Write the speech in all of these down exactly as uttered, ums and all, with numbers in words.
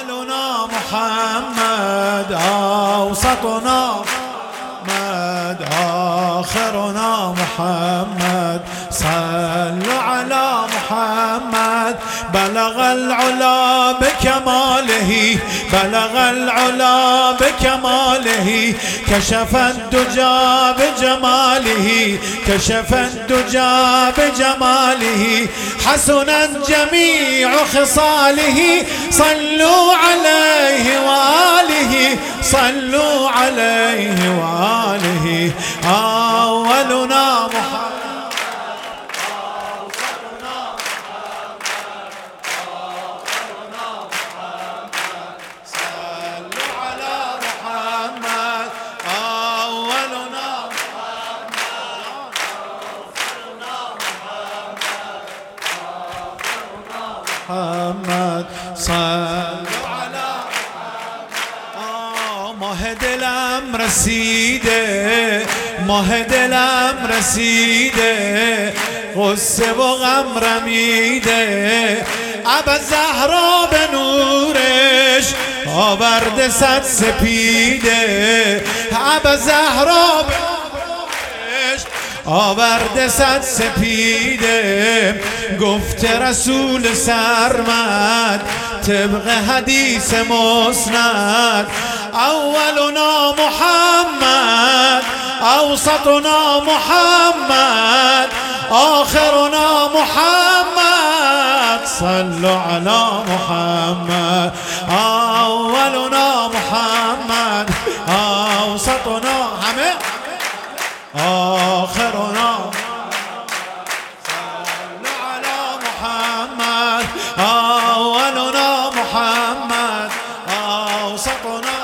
أولنا محمد أوسطنا محمد آخرنا محمد صلوا على محمد بلغ العلا بكماله بلغ العلا بكماله كشف الدجى بجماله كشف الدجى بجماله حسنت جميع خصاله صلوا عليه وآله صلوا عليه وآله أولنا محمد محمد صلوا على محمد ماه دلم رسیده ماه دلم رسیده غصه و غم رمیده ابا زهرا به نورش آورده صد سپیده ابا زهرا به آورده صد سپیده گفت رسول سرمد طبق حدیث مسند اولنا محمد اوسطنا محمد آخرنا محمد صلوا على محمد اولنا محمد اوسطنا همه آخرنا صلوا على محمد أولنا محمد أوسطنا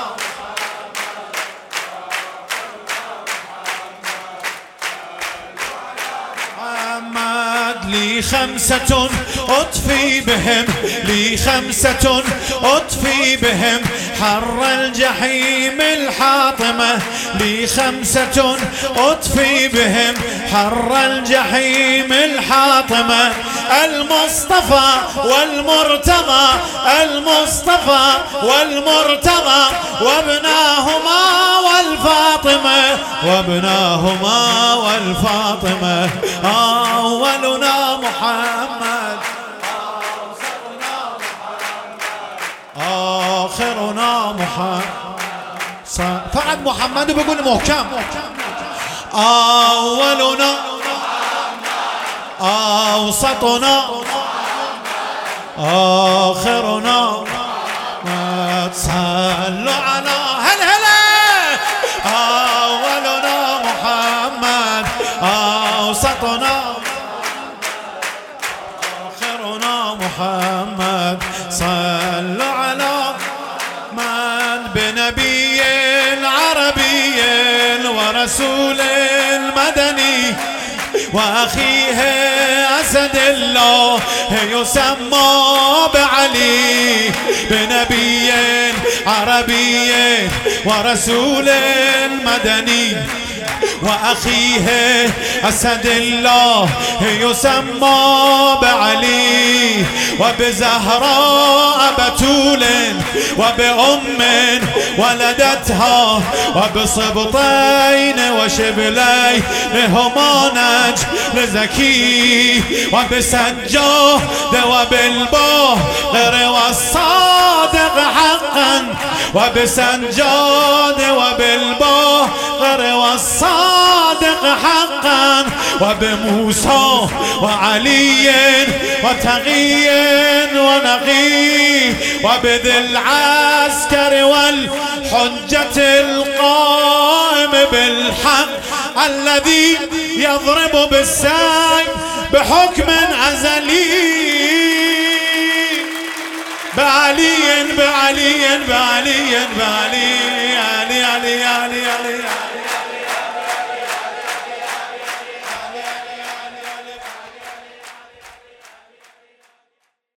محمد لي خمسة أطفي بهم لي خمسة أطفي بهم حر الجحيم الحاطمة لي خمسة أطفي بهم حر الجحيم الحاطمة المصطفى والمرتضى المصطفى والمرتضى وابناهما والفاطمة وابناهما والفاطمة أولنا محمد آخرنا محمد فقط محمد بقول محكم أولنا أوسطنا آخرنا صلوا على هل هلا أولنا محمد أوسطنا آخرنا محمد صلوا على من بنبي عربي ورسول مدني وأخيه أسد الله يسمى بعلي بنبي عربي ورسول مدني وأخيه أسد الله يسمى بعلي وبزهراء بتول وبأم ولدتها وبصبطين وشبلين هما نجل زكي وبسجاد وبالباهر والصادق حقا وبسجاد وبالباهر والصادق حقا وبموسى وعلي وتقي ونقي وبذي العسكر والحجة القائم بالحق الذي يضرب بالسيف بحكم أزلي بعلي بعلي بعلي بعلي علي علي علي علي